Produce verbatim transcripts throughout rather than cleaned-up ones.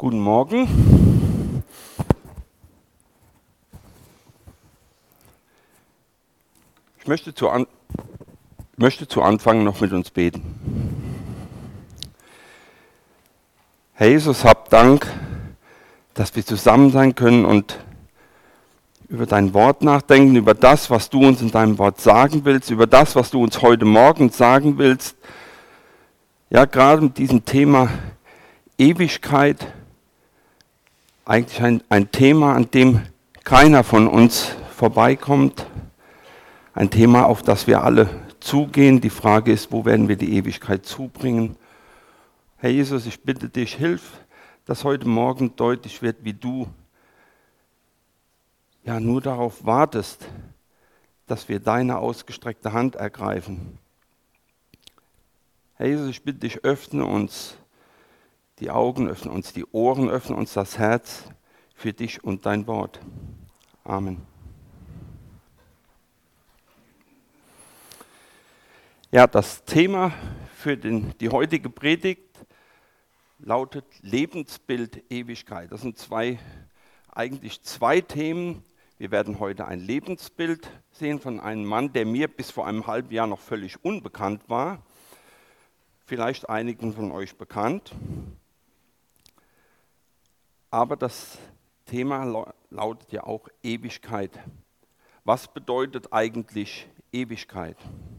Guten Morgen. Ich möchte zu, an, möchte zu Anfang noch mit uns beten. Herr Jesus, hab Dank, dass wir zusammen sein können und über dein Wort nachdenken, über das, was du uns in deinem Wort sagen willst, über das, was du uns heute Morgen sagen willst. Ja, gerade mit diesem Thema Ewigkeit, eigentlich ein, ein Thema, an dem keiner von uns vorbeikommt. Ein Thema, auf das wir alle zugehen. Die Frage ist, wo werden wir die Ewigkeit zubringen? Herr Jesus, ich bitte dich, hilf, dass heute Morgen deutlich wird, wie du ja nur darauf wartest, dass wir deine ausgestreckte Hand ergreifen. Herr Jesus, ich bitte dich, öffne uns die Augen, öffne uns die Ohren, öffne uns das Herz für dich und dein Wort. Amen. Ja, das Thema für den, die heutige Predigt lautet Lebensbild Ewigkeit. Das sind zwei, eigentlich zwei Themen. Wir werden heute ein Lebensbild sehen von einem Mann, der mir bis vor einem halben Jahr noch völlig unbekannt war. Vielleicht einigen von euch bekannt. Aber das Thema lautet ja auch Ewigkeit. Was bedeutet eigentlich Ewigkeit?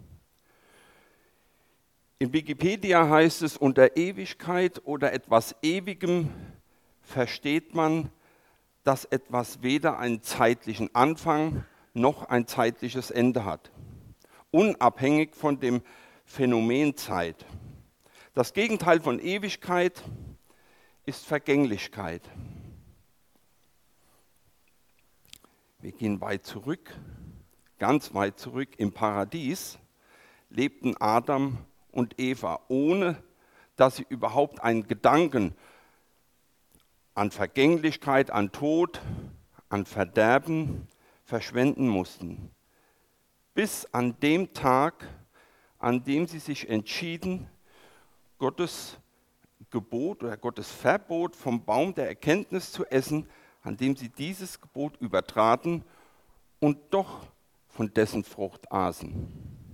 In Wikipedia heißt es, unter Ewigkeit oder etwas Ewigem versteht man, dass etwas weder einen zeitlichen Anfang noch ein zeitliches Ende hat, unabhängig von dem Phänomen Zeit. Das Gegenteil von Ewigkeit ist Vergänglichkeit. Wir gehen weit zurück, ganz weit zurück. Im Paradies lebten Adam und Eva, ohne dass sie überhaupt einen Gedanken an Vergänglichkeit, an Tod, an Verderben verschwenden mussten. Bis an dem Tag, an dem sie sich entschieden, Gottes Gebot oder Gottes Verbot vom Baum der Erkenntnis zu essen, an dem sie dieses Gebot übertraten und doch von dessen Frucht aßen.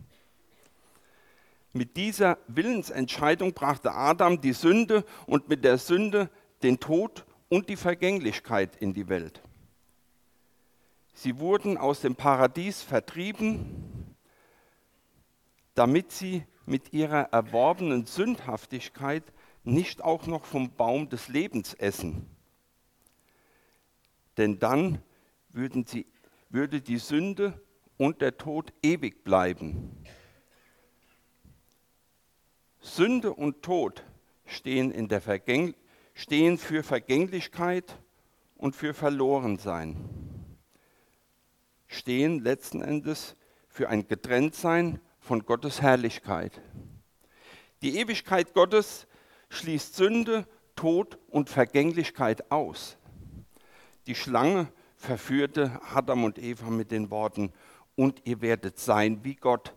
Mit dieser Willensentscheidung brachte Adam die Sünde und mit der Sünde den Tod und die Vergänglichkeit in die Welt. Sie wurden aus dem Paradies vertrieben, damit sie mit ihrer erworbenen Sündhaftigkeit nicht auch noch vom Baum des Lebens essen. Denn dann würden sie, würde die Sünde und der Tod ewig bleiben. Sünde und Tod stehen, in der Vergäng- stehen für Vergänglichkeit und für Verlorensein. Stehen letzten Endes für ein Getrenntsein von Gottes Herrlichkeit. Die Ewigkeit Gottes schließt Sünde, Tod und Vergänglichkeit aus. Die Schlange verführte Adam und Eva mit den Worten, und ihr werdet sein wie Gott.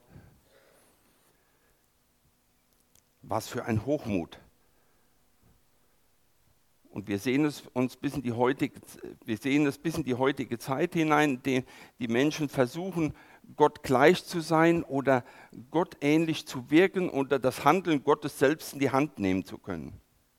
Was für ein Hochmut. Und wir sehen es uns bis in die heutige, wir sehen es bis in die heutige Zeit hinein, die, die Menschen versuchen, Gott gleich zu sein oder Gott ähnlich zu wirken oder das Handeln Gottes selbst in die Hand nehmen zu können.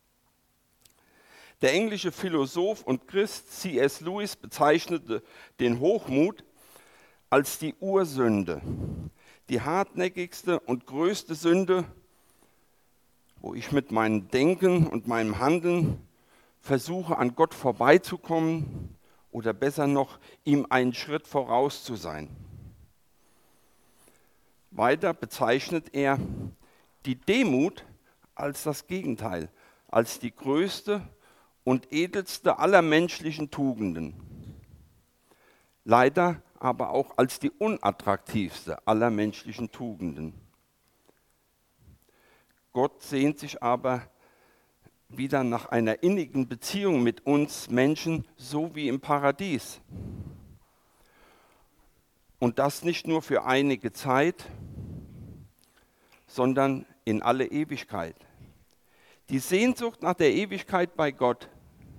Der englische Philosoph und Christ C S Lewis bezeichnete den Hochmut als die Ursünde, die hartnäckigste und größte Sünde, wo ich mit meinem Denken und meinem Handeln versuche, an Gott vorbeizukommen oder besser noch, ihm einen Schritt voraus zu sein. Weiter bezeichnet er die Demut als das Gegenteil, als die größte und edelste aller menschlichen Tugenden. Leider aber auch als die unattraktivste aller menschlichen Tugenden. Gott sehnt sich aber wieder nach einer innigen Beziehung mit uns Menschen, so wie im Paradies. Und das nicht nur für einige Zeit, sondern in alle Ewigkeit. Die Sehnsucht nach der Ewigkeit bei Gott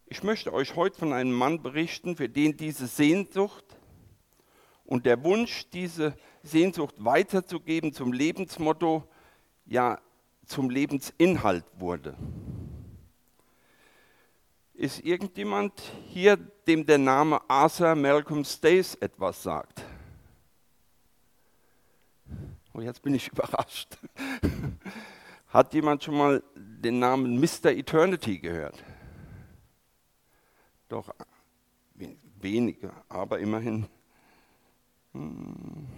Ich möchte euch heute von einem Mann berichten, für den diese Sehnsucht und der Wunsch, diese Sehnsucht weiterzugeben zum Lebensmotto, ja zum Lebensinhalt wurde. Ist irgendjemand hier, dem der Name Arthur Malcolm Stace etwas sagt? Oh, jetzt bin ich überrascht. Hat jemand schon mal den Namen Mister Eternity gehört? Doch wenige, aber immerhin. Hm.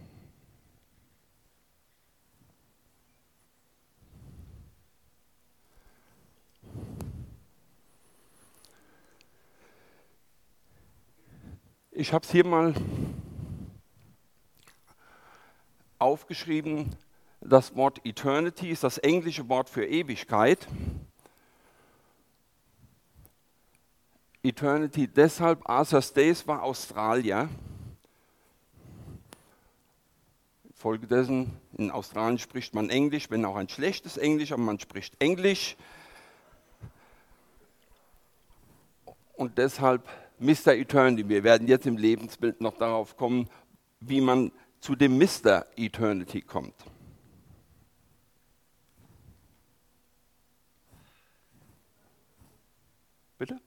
Ich habe es hier mal aufgeschrieben. Das Wort Eternity ist das englische Wort für Ewigkeit. Eternity deshalb, Arthur Stace war Australier. Folgedessen, in Australien spricht man Englisch, wenn auch ein schlechtes Englisch, aber man spricht Englisch. Und deshalb Mister Eternity. Wir werden jetzt im Lebensbild noch darauf kommen, wie man zu dem Mister Eternity kommt. Bitte?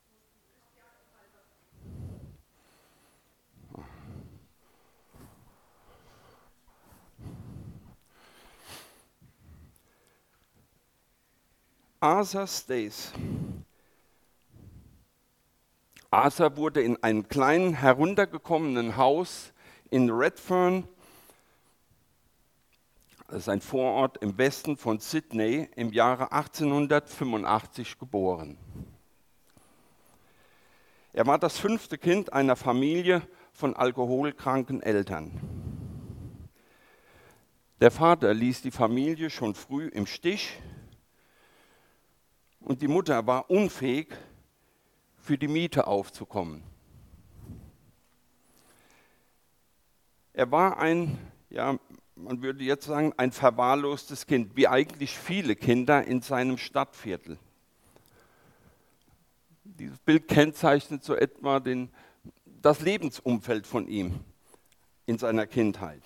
Arthur Stace. Arthur wurde in einem kleinen, heruntergekommenen Haus in Redfern, das ist ein Vorort im Westen von Sydney, im Jahre achtzehnhundertfünfundachtzig geboren. Er war das fünfte Kind einer Familie von alkoholkranken Eltern. Der Vater ließ die Familie schon früh im Stich und die Mutter war unfähig, für die Miete aufzukommen. Er war ein, ja, man würde jetzt sagen, ein verwahrlostes Kind, wie eigentlich viele Kinder in seinem Stadtviertel. Dieses Bild kennzeichnet so etwa den, das Lebensumfeld von ihm in seiner Kindheit.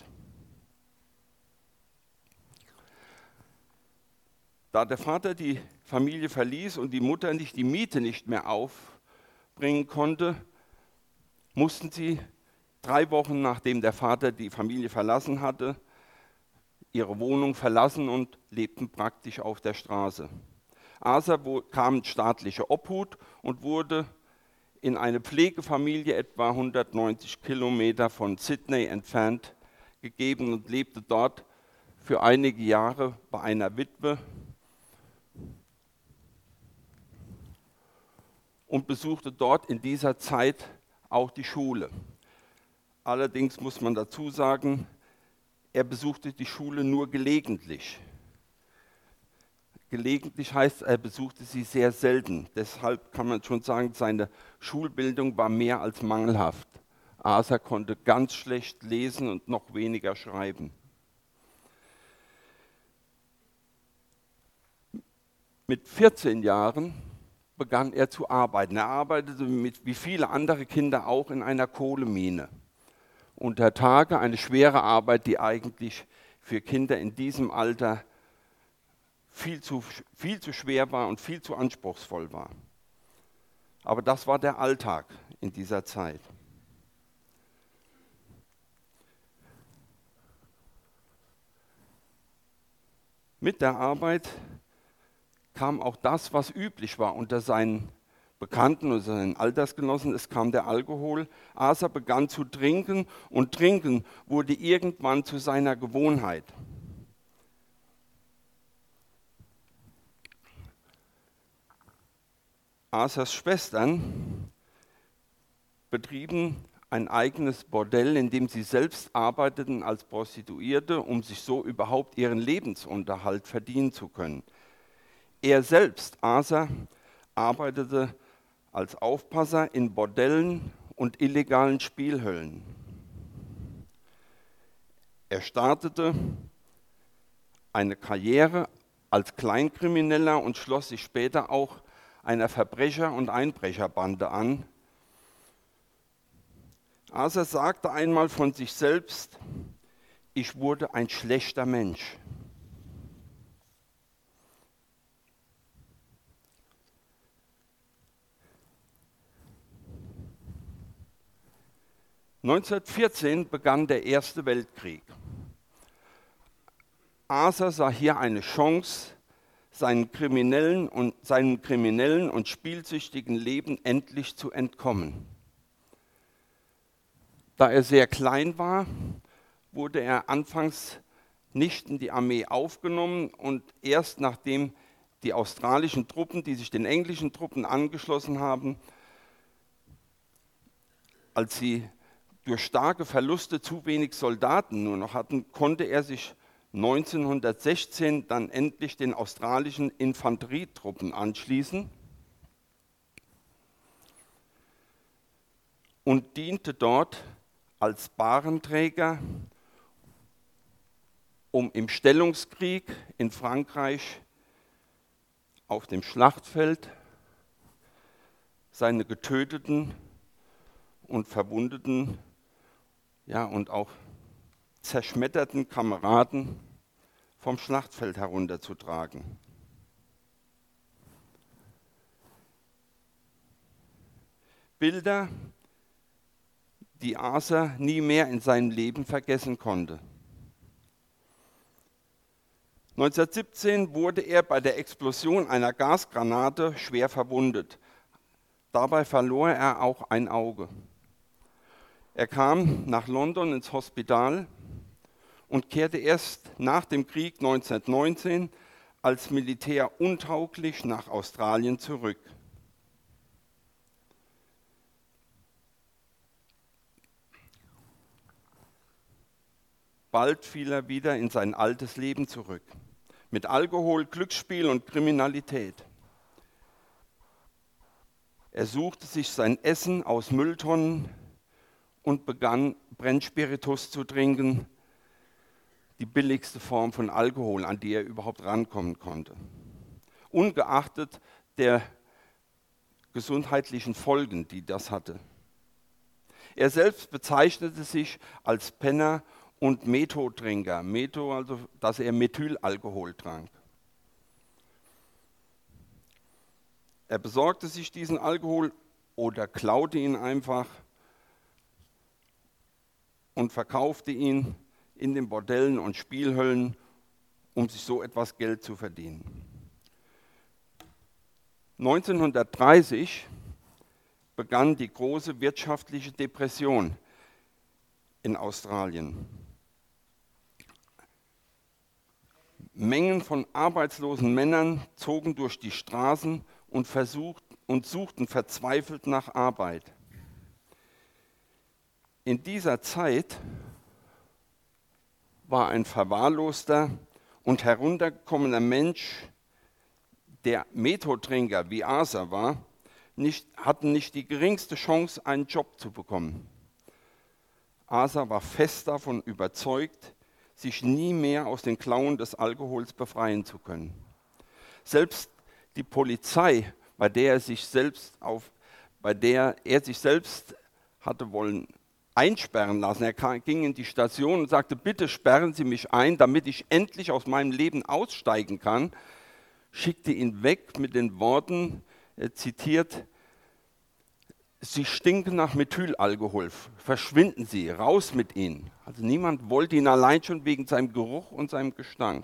Da der Vater die Familie verließ und die Mutter nicht die Miete nicht mehr aufbringen konnte, mussten sie drei Wochen, nachdem der Vater die Familie verlassen hatte, ihre Wohnung verlassen und lebten praktisch auf der Straße. Arthur kam in staatliche Obhut und wurde in eine Pflegefamilie etwa hundertneunzig Kilometer von Sydney entfernt gegeben und lebte dort für einige Jahre bei einer Witwe und besuchte dort in dieser Zeit auch die Schule. Allerdings muss man dazu sagen, er besuchte die Schule nur gelegentlich. Gelegentlich heißt, er besuchte sie sehr selten. Deshalb kann man schon sagen, seine Schulbildung war mehr als mangelhaft. Arthur konnte ganz schlecht lesen und noch weniger schreiben. Mit vierzehn Jahren begann er zu arbeiten. Er arbeitete mit, wie viele andere Kinder auch in einer Kohlemine. Unter Tage eine schwere Arbeit, die eigentlich für Kinder in diesem Alter viel zu, viel zu schwer war und viel zu anspruchsvoll war. Aber das war der Alltag in dieser Zeit. Mit der Arbeit kam auch das, was üblich war unter seinen Bekannten oder seinen Altersgenossen, es kam der Alkohol. Arthur begann zu trinken und Trinken wurde irgendwann zu seiner Gewohnheit. Arthurs Schwestern betrieben ein eigenes Bordell, in dem sie selbst arbeiteten als Prostituierte, um sich so überhaupt ihren Lebensunterhalt verdienen zu können. Er selbst, Arthur, arbeitete als Aufpasser in Bordellen und illegalen Spielhöllen. Er startete eine Karriere als Kleinkrimineller und schloss sich später auch einer Verbrecher- und Einbrecherbande an. Asa sagte einmal von sich selbst: Ich wurde ein schlechter Mensch. neunzehnhundertvierzehn begann der Erste Weltkrieg. Asa sah hier eine Chance, seinen kriminellen und, seinem kriminellen und spielsüchtigen Leben endlich zu entkommen. Da er sehr klein war, wurde er anfangs nicht in die Armee aufgenommen und erst nachdem die australischen Truppen, die sich den englischen Truppen angeschlossen haben, als sie durch starke Verluste zu wenig Soldaten nur noch hatten, konnte er sich neunzehnhundertsechzehn dann endlich den australischen Infanterietruppen anschließen und diente dort als Bahrenträger, um im Stellungskrieg in Frankreich auf dem Schlachtfeld seine getöteten und verwundeten, ja, und auch zerschmetterten Kameraden vom Schlachtfeld herunterzutragen. Bilder, die Asa nie mehr in seinem Leben vergessen konnte. neunzehnhundertsiebzehn wurde er bei der Explosion einer Gasgranate schwer verwundet. Dabei verlor er auch ein Auge. Er kam nach London ins Hospital und kehrte erst nach dem Krieg neunzehnhundertneunzehn als Militär untauglich nach Australien zurück. Bald fiel er wieder in sein altes Leben zurück, mit Alkohol, Glücksspiel und Kriminalität. Er suchte sich sein Essen aus Mülltonnen und begann, Brennspiritus zu trinken, die billigste Form von Alkohol, an die er überhaupt rankommen konnte. Ungeachtet der gesundheitlichen Folgen, die das hatte. Er selbst bezeichnete sich als Penner und Methotrinker. Metho, also dass er Methylalkohol trank. Er besorgte sich diesen Alkohol oder klaute ihn einfach und verkaufte ihn in den Bordellen und Spielhöllen, um sich so etwas Geld zu verdienen. neunzehnhundertdreißig begann die große wirtschaftliche Depression in Australien. Mengen von arbeitslosen Männern zogen durch die Straßen und, versucht, und suchten verzweifelt nach Arbeit. In dieser Zeit war ein verwahrloster und heruntergekommener Mensch, der Methotrinker wie Asa war, nicht, hatten nicht die geringste Chance, einen Job zu bekommen. Asa war fest davon überzeugt, sich nie mehr aus den Klauen des Alkohols befreien zu können. Selbst die Polizei, bei der er sich selbst, auf, bei der er sich selbst hatte wollen einsperren lassen. Er ging in die Station und sagte: Bitte sperren Sie mich ein, damit ich endlich aus meinem Leben aussteigen kann. Schickte ihn weg mit den Worten, er zitiert: Sie stinken nach Methylalkohol, verschwinden Sie, raus mit Ihnen. Also niemand wollte ihn allein schon wegen seinem Geruch und seinem Gestank.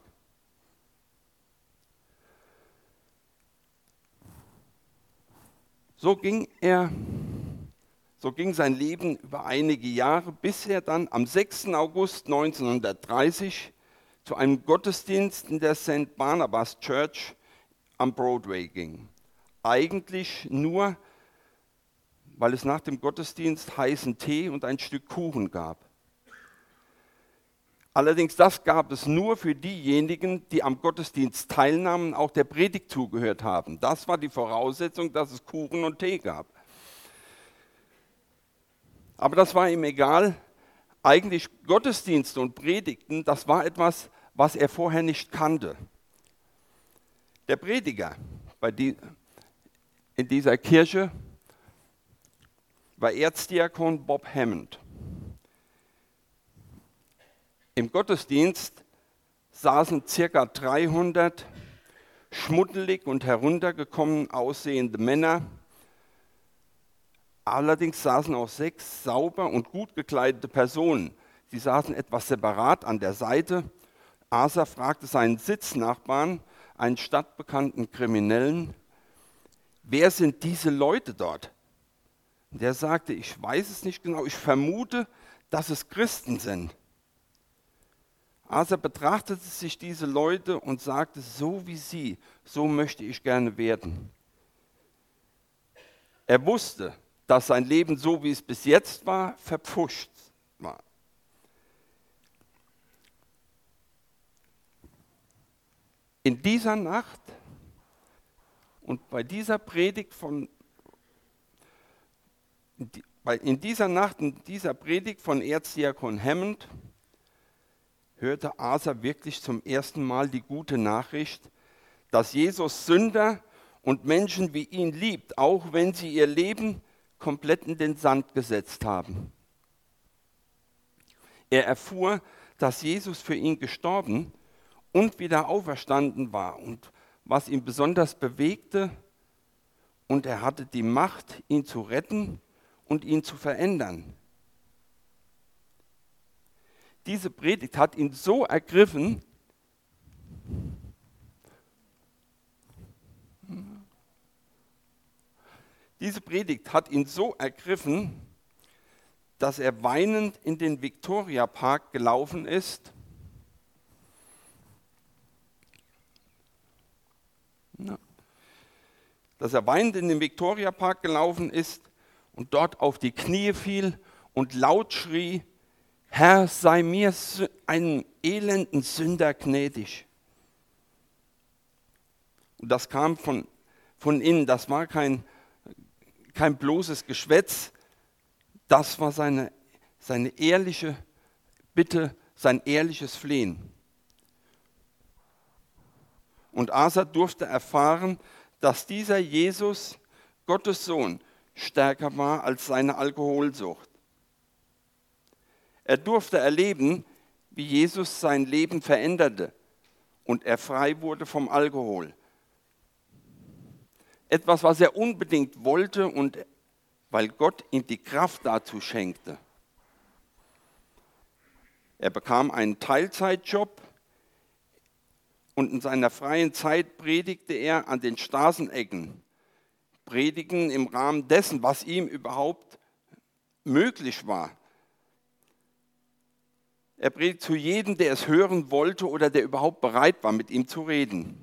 So ging er So ging sein Leben über einige Jahre, bis er dann am sechsten August neunzehnhundertdreißig zu einem Gottesdienst in der Sankt Barnabas Church am Broadway ging. Eigentlich nur, weil es nach dem Gottesdienst heißen Tee und ein Stück Kuchen gab. Allerdings das gab es nur für diejenigen, die am Gottesdienst teilnahmen, auch der Predigt zugehört haben. Das war die Voraussetzung, dass es Kuchen und Tee gab. Aber das war ihm egal. Eigentlich Gottesdienste und Predigten, das war etwas, was er vorher nicht kannte. Der Prediger, bei die, in dieser Kirche war Erzdiakon Bob Hammond. Im Gottesdienst saßen circa dreihundert schmuddelig und heruntergekommen aussehende Männer. Allerdings saßen auch sechs sauber und gut gekleidete Personen. Sie saßen etwas separat an der Seite. Asa fragte seinen Sitznachbarn, einen stadtbekannten Kriminellen, wer sind diese Leute dort? Der sagte, ich weiß es nicht genau, ich vermute, dass es Christen sind. Asa betrachtete sich diese Leute und sagte, so wie sie, so möchte ich gerne werden. Er wusste, dass sein Leben, so wie es bis jetzt war, verpfuscht war. In dieser Nacht und bei dieser Predigt von in dieser Nacht und dieser Predigt von Erzdiakon Hammond hörte Asa wirklich zum ersten Mal die gute Nachricht, dass Jesus Sünder und Menschen wie ihn liebt, auch wenn sie ihr Leben komplett in den Sand gesetzt haben. Er erfuhr, dass Jesus für ihn gestorben und wieder auferstanden war und was ihn besonders bewegte, und er hatte die Macht, ihn zu retten und ihn zu verändern. Diese Predigt hat ihn so ergriffen, diese Predigt hat ihn so ergriffen, dass er weinend in den Victoria Park gelaufen ist. Dass er weinend in den Victoria Park gelaufen ist und dort auf die Knie fiel und laut schrie, Herr, sei mir einen elenden Sünder gnädig. Und das kam von, von innen, das war kein, kein bloßes Geschwätz, das war seine, seine ehrliche Bitte, sein ehrliches Flehen. Und Asa durfte erfahren, dass dieser Jesus, Gottes Sohn, stärker war als seine Alkoholsucht. Er durfte erleben, wie Jesus sein Leben veränderte und er frei wurde vom Alkohol. Etwas, was er unbedingt wollte und weil Gott ihm die Kraft dazu schenkte. Er bekam einen Teilzeitjob und in seiner freien Zeit predigte er an den Straßenecken. Predigen im Rahmen dessen, was ihm überhaupt möglich war. Er predigt zu jedem, der es hören wollte oder der überhaupt bereit war, mit ihm zu reden.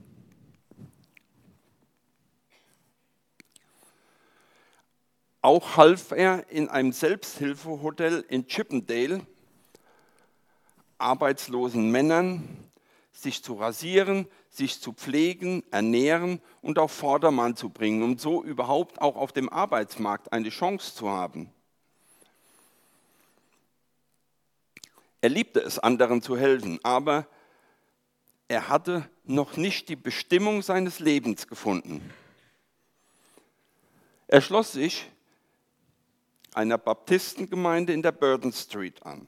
Auch half er in einem Selbsthilfehotel in Chippendale arbeitslosen Männern, sich zu rasieren, sich zu pflegen, ernähren und auf Vordermann zu bringen, um so überhaupt auch auf dem Arbeitsmarkt eine Chance zu haben. Er liebte es, anderen zu helfen, aber er hatte noch nicht die Bestimmung seines Lebens gefunden. Er schloss sich einer Baptistengemeinde in der Burdon Street an.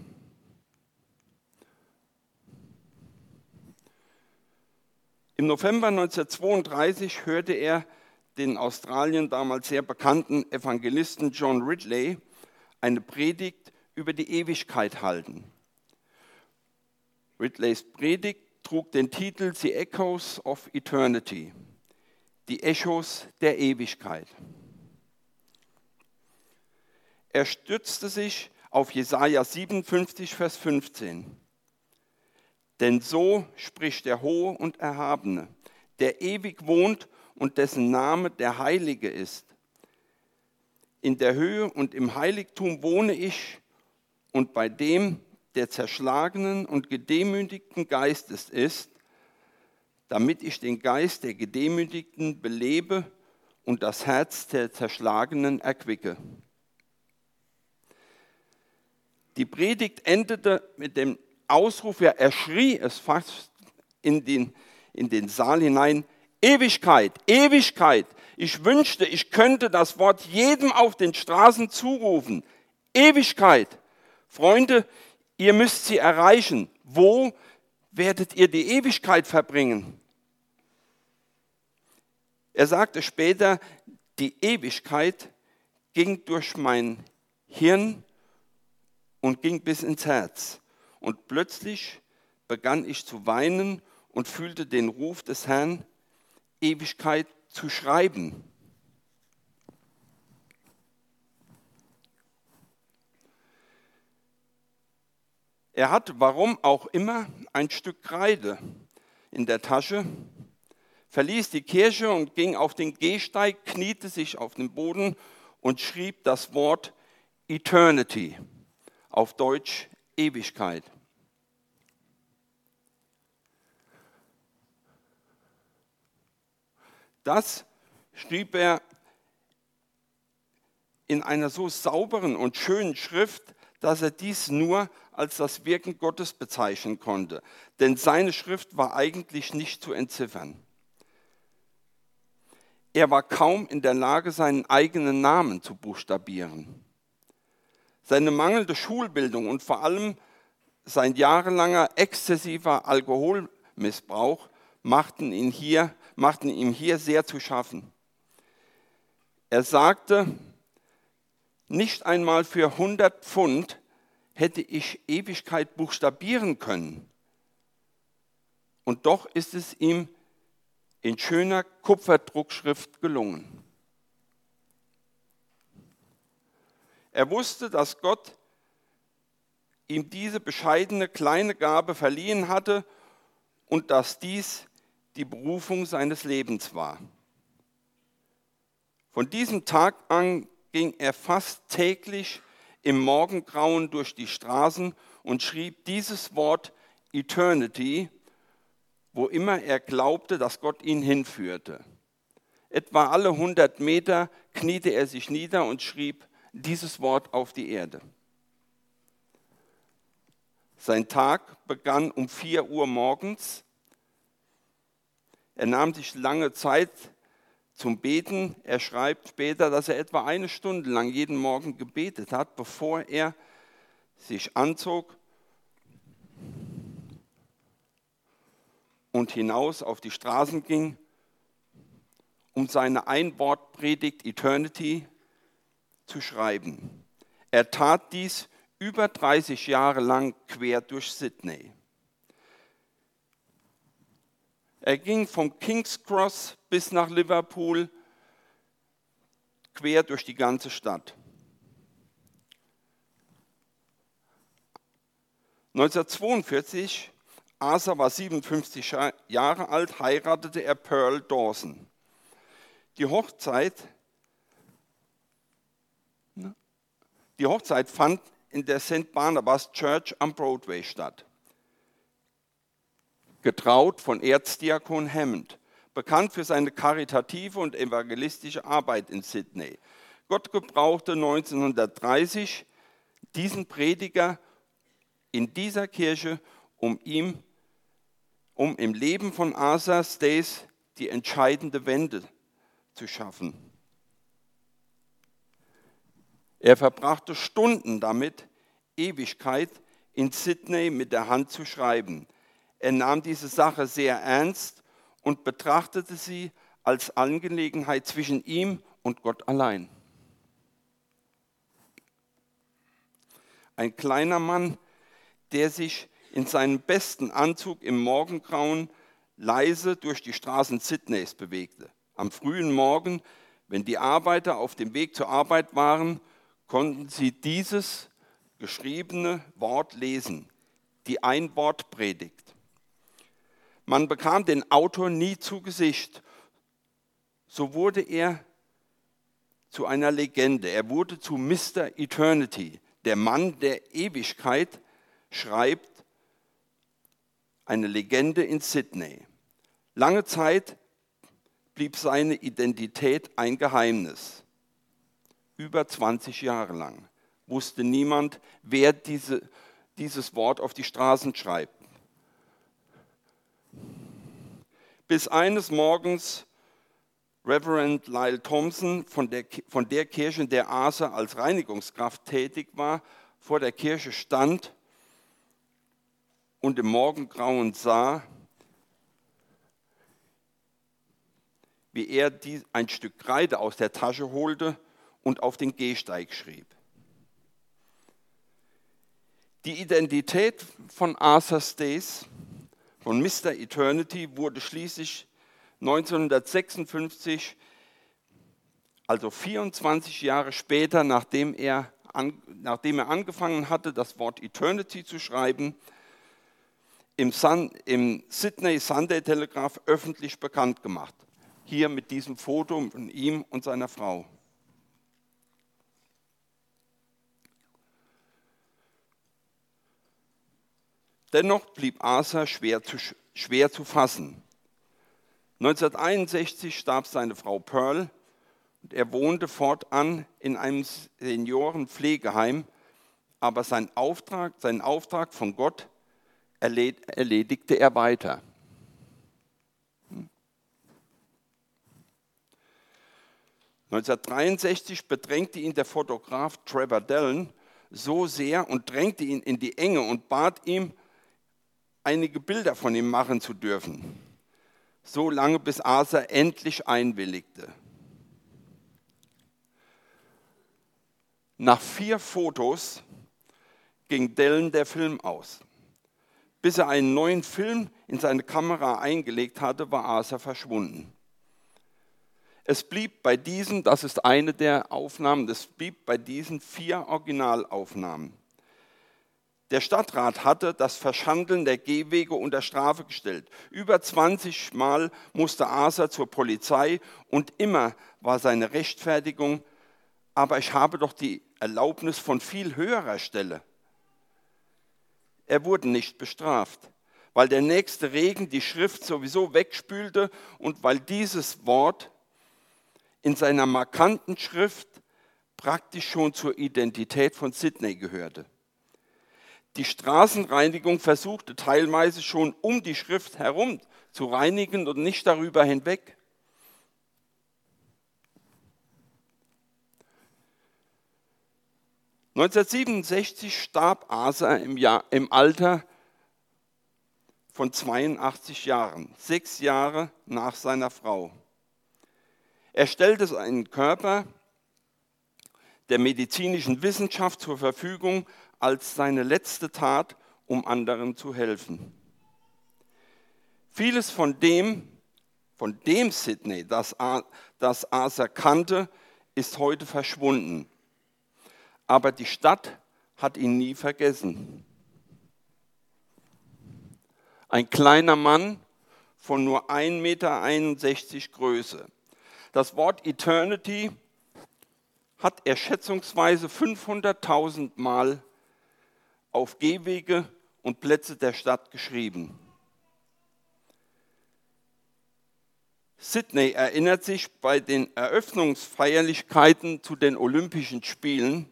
Im November neunzehnhundertzweiunddreißig hörte er den Australien damals sehr bekannten Evangelisten John Ridley eine Predigt über die Ewigkeit halten. Ridleys Predigt trug den Titel The Echoes of Eternity, die Echos der Ewigkeit. Er stützte sich auf Jesaja siebenundfünfzig, Vers fünfzehn. Denn so spricht der Hohe und Erhabene, der ewig wohnt und dessen Name der Heilige ist. In der Höhe und im Heiligtum wohne ich und bei dem, der zerschlagenen und gedemütigten Geistes ist, damit ich den Geist der Gedemütigten belebe und das Herz der Zerschlagenen erquicke. Die Predigt endete mit dem Ausruf, ja, er schrie es fast in den, in den Saal hinein, Ewigkeit, Ewigkeit, Ich wünschte, ich könnte das Wort jedem auf den Straßen zurufen. Ewigkeit. Freunde, ihr müsst sie erreichen. Wo werdet ihr die Ewigkeit verbringen? Er sagte später, die Ewigkeit ging durch mein Hirn und ging bis ins Herz. Und plötzlich begann ich zu weinen und fühlte den Ruf des Herrn, Ewigkeit zu schreiben. Er hatte, warum auch immer, ein Stück Kreide in der Tasche, verließ die Kirche und ging auf den Gehsteig, kniete sich auf den Boden und schrieb das Wort Eternity, auf Deutsch Ewigkeit. Das schrieb er in einer so sauberen und schönen Schrift, dass er dies nur als das Wirken Gottes bezeichnen konnte. Denn seine Schrift war eigentlich nicht zu entziffern. Er war kaum in der Lage, seinen eigenen Namen zu buchstabieren. Seine mangelnde Schulbildung und vor allem sein jahrelanger exzessiver Alkoholmissbrauch machten, ihn hier, machten ihm hier sehr zu schaffen. Er sagte, nicht einmal für hundert Pfund hätte ich Ewigkeit buchstabieren können. Und doch ist es ihm in schöner Kupferdruckschrift gelungen. Er wusste, dass Gott ihm diese bescheidene kleine Gabe verliehen hatte und dass dies die Berufung seines Lebens war. Von diesem Tag an ging er fast täglich im Morgengrauen durch die Straßen und schrieb dieses Wort Eternity, wo immer er glaubte, dass Gott ihn hinführte. Etwa alle hundert Meter kniete er sich nieder und schrieb dieses Wort auf die Erde. Sein Tag begann um vier Uhr morgens. Er nahm sich lange Zeit zum Beten. Er schreibt später, dass er etwa eine Stunde lang jeden Morgen gebetet hat, bevor er sich anzog und hinaus auf die Straßen ging, um seine Einwortpredigt Eternity zu schreiben. Er tat dies über dreißig Jahre lang quer durch Sydney. Er ging vom King's Cross bis nach Liverpool, quer durch die ganze Stadt. neunzehnhundertzweiundvierzig, Asa war siebenundfünfzig Jahre alt, heiratete er Pearl Dawson. Die Hochzeit, die Hochzeit fand in der Sankt Barnabas Church am Broadway statt. Getraut von Erzdiakon Hammond, bekannt für seine karitative und evangelistische Arbeit in Sydney. Gott gebrauchte neunzehnhundertdreißig diesen Prediger in dieser Kirche, um ihm, um im Leben von Asa Stace die entscheidende Wende zu schaffen. Er verbrachte Stunden damit, Ewigkeit in Sydney mit der Hand zu schreiben. Er nahm diese Sache sehr ernst und betrachtete sie als Angelegenheit zwischen ihm und Gott allein. Ein kleiner Mann, der sich in seinem besten Anzug im Morgengrauen leise durch die Straßen Sydneys bewegte. Am frühen Morgen, wenn die Arbeiter auf dem Weg zur Arbeit waren, konnten sie dieses geschriebene Wort lesen, die Einwortpredigt. Man bekam den Autor nie zu Gesicht. So wurde er zu einer Legende. Er wurde zu Mister Eternity. Der Mann der Ewigkeit schreibt eine Legende in Sydney. Lange Zeit blieb seine Identität ein Geheimnis. Über zwanzig Jahre lang wusste niemand, wer diese, dieses Wort auf die Straßen schreibt. Bis eines Morgens Reverend Lyle Thompson von der, von der Kirche, in der Asa als Reinigungskraft tätig war, vor der Kirche stand und im Morgengrauen sah, wie er die, ein Stück Kreide aus der Tasche holte und auf den Gehsteig schrieb. Die Identität von Asa Stace, von Mister Eternity, wurde schließlich neunzehnhundertsechsundfünfzig, also vierundzwanzig Jahre später, nachdem er, an, nachdem er angefangen hatte, das Wort Eternity zu schreiben, im, Sun, im Sydney Sunday Telegraph öffentlich bekannt gemacht. Hier mit diesem Foto von ihm und seiner Frau. Dennoch blieb Asa schwer zu, schwer zu fassen. neunzehnhunderteinundsechzig starb seine Frau Pearl und er wohnte fortan in einem Seniorenpflegeheim, aber seinen Auftrag, seinen Auftrag von Gott erledigte er weiter. neunzehnhundertdreiundsechzig bedrängte ihn der Fotograf Trevor Dellen so sehr und drängte ihn in die Enge und bat ihm, einige Bilder von ihm machen zu dürfen, so lange bis Asa endlich einwilligte. Nach vier Fotos ging Dellen der Film aus. Bis er einen neuen Film in seine Kamera eingelegt hatte, war Asa verschwunden. Es blieb bei diesen, das ist eine der Aufnahmen, es blieb bei diesen vier Originalaufnahmen. Der Stadtrat hatte das Verschandeln der Gehwege unter Strafe gestellt. Über zwanzig Mal musste Asa zur Polizei und immer war seine Rechtfertigung, aber ich habe doch die Erlaubnis von viel höherer Stelle. Er wurde nicht bestraft, weil der nächste Regen die Schrift sowieso wegspülte und weil dieses Wort in seiner markanten Schrift praktisch schon zur Identität von Sydney gehörte. Die Straßenreinigung versuchte teilweise schon um die Schrift herum zu reinigen und nicht darüber hinweg. neunzehnhundertsiebenundsechzig starb Asa im, Jahr, im Alter von zweiundachtzig Jahren, sechs Jahre nach seiner Frau. Er stellte seinen Körper der medizinischen Wissenschaft zur Verfügung als seine letzte Tat, um anderen zu helfen. Vieles von dem, von dem Sydney, das, das Asa kannte, ist heute verschwunden. Aber die Stadt hat ihn nie vergessen. Ein kleiner Mann von nur ein Meter einundsechzig Größe. Das Wort Eternity hat er schätzungsweise fünfhunderttausend Mal auf Gehwege und Plätze der Stadt geschrieben. Sydney erinnert sich bei den Eröffnungsfeierlichkeiten zu den Olympischen Spielen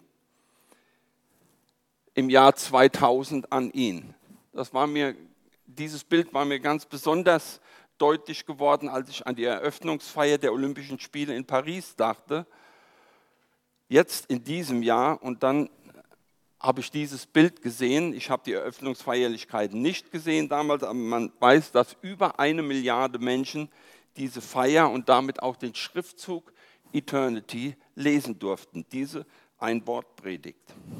im Jahr zweitausend an ihn. Das war mir, dieses Bild war mir ganz besonders deutlich geworden, als ich an die Eröffnungsfeier der Olympischen Spiele in Paris dachte. Jetzt in diesem Jahr, und dann habe ich dieses Bild gesehen. Ich habe die Eröffnungsfeierlichkeiten nicht gesehen damals, aber man weiß, dass über eine Milliarde Menschen diese Feier und damit auch den Schriftzug Eternity lesen durften, diese Einwortpredigt.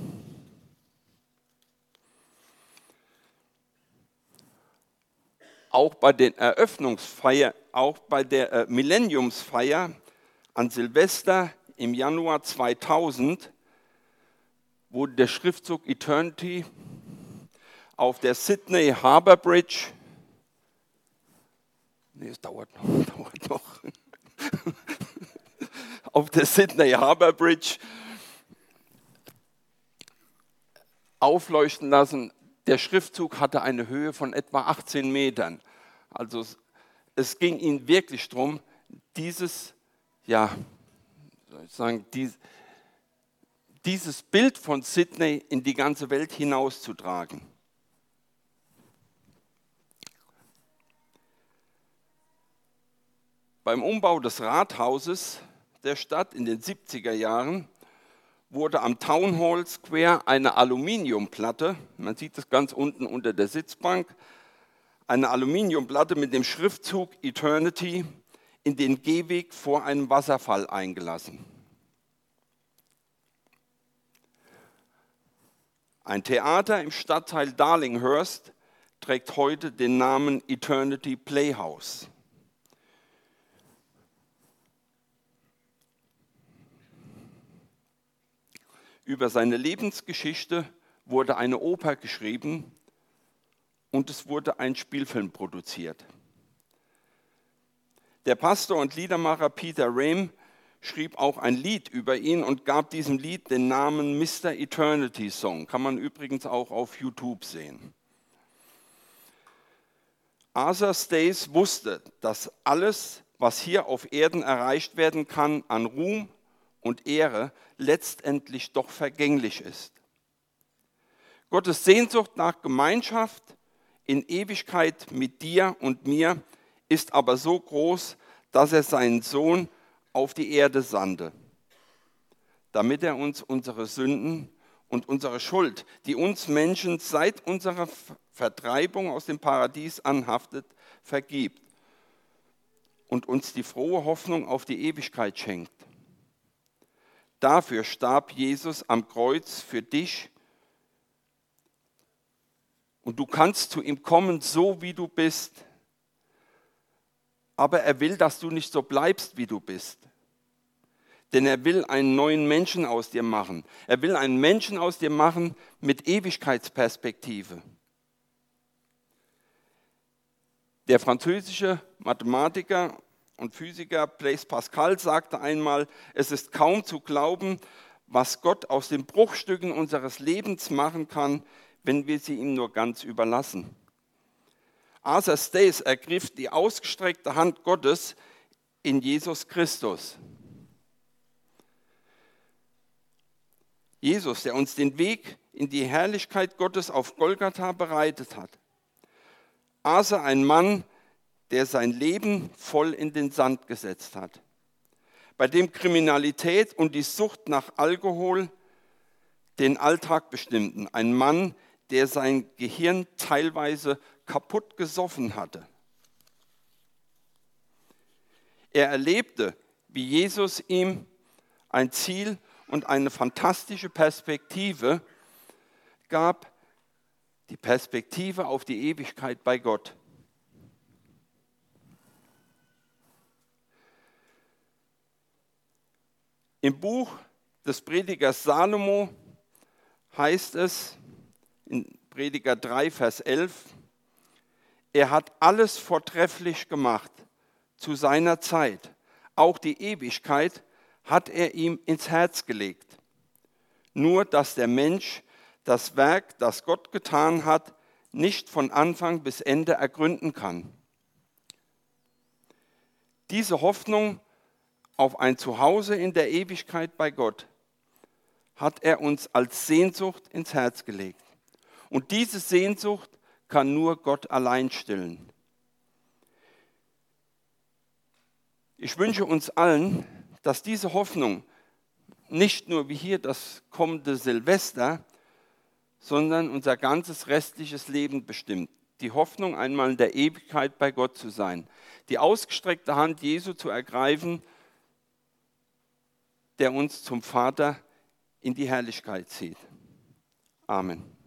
Auch bei den Eröffnungsfeier, auch bei der äh, Millenniumsfeier an Silvester im Januar zweitausend wurde der Schriftzug Eternity auf der Sydney Harbour Bridge, nee, es dauert noch, dauert noch, auf der Sydney Harbour Bridge aufleuchten lassen. Der Schriftzug hatte eine Höhe von etwa achtzehn Metern. Also es, es ging ihnen wirklich darum, dieses, ja, soll ich sagen, dies, dieses Bild von Sydney in die ganze Welt hinauszutragen. Beim Umbau des Rathauses der Stadt in den siebziger Jahren wurde am Town Hall Square eine Aluminiumplatte, man sieht es ganz unten unter der Sitzbank, eine Aluminiumplatte mit dem Schriftzug Eternity in den Gehweg vor einem Wasserfall eingelassen. Ein Theater im Stadtteil Darlinghurst trägt heute den Namen Eternity Playhouse. Über seine Lebensgeschichte wurde eine Oper geschrieben und es wurde ein Spielfilm produziert. Der Pastor und Liedermacher Peter Rehm schrieb auch ein Lied über ihn und gab diesem Lied den Namen Mister Eternity Song. Kann man übrigens auch auf YouTube sehen. Arthur Stace wusste, dass alles, was hier auf Erden erreicht werden kann, an Ruhm und Ehre letztendlich doch vergänglich ist. Gottes Sehnsucht nach Gemeinschaft in Ewigkeit mit dir und mir ist aber so groß, dass er seinen Sohn auf die Erde sandte, damit er uns unsere Sünden und unsere Schuld, die uns Menschen seit unserer Vertreibung aus dem Paradies anhaftet, vergibt und uns die frohe Hoffnung auf die Ewigkeit schenkt. Dafür starb Jesus am Kreuz für dich und du kannst zu ihm kommen, so wie du bist. Aber er will, dass du nicht so bleibst, wie du bist. Denn er will einen neuen Menschen aus dir machen. Er will einen Menschen aus dir machen mit Ewigkeitsperspektive. Der französische Mathematiker und Physiker Blaise Pascal sagte einmal, es ist kaum zu glauben, was Gott aus den Bruchstücken unseres Lebens machen kann, wenn wir sie ihm nur ganz überlassen. Arthur Stace ergriff die ausgestreckte Hand Gottes in Jesus Christus. Jesus, der uns den Weg in die Herrlichkeit Gottes auf Golgatha bereitet hat. Arthur, ein Mann, der sein Leben voll in den Sand gesetzt hat, bei dem Kriminalität und die Sucht nach Alkohol den Alltag bestimmten. Ein Mann, der sein Gehirn teilweise kaputt gesoffen hatte. Er erlebte, wie Jesus ihm ein Ziel und eine fantastische Perspektive gab, die Perspektive auf die Ewigkeit bei Gott. Im Buch des Predigers Salomo heißt es, in Prediger drei, Vers elf, er hat alles vortrefflich gemacht zu seiner Zeit. Auch die Ewigkeit hat er ihm ins Herz gelegt. Nur, dass der Mensch das Werk, das Gott getan hat, nicht von Anfang bis Ende ergründen kann. Diese Hoffnung auf ein Zuhause in der Ewigkeit bei Gott hat er uns als Sehnsucht ins Herz gelegt. Und diese Sehnsucht kann nur Gott allein stillen. Ich wünsche uns allen, dass diese Hoffnung nicht nur wie hier das kommende Silvester, sondern unser ganzes restliches Leben bestimmt. Die Hoffnung, einmal in der Ewigkeit bei Gott zu sein. Die ausgestreckte Hand Jesu zu ergreifen, der uns zum Vater in die Herrlichkeit zieht. Amen.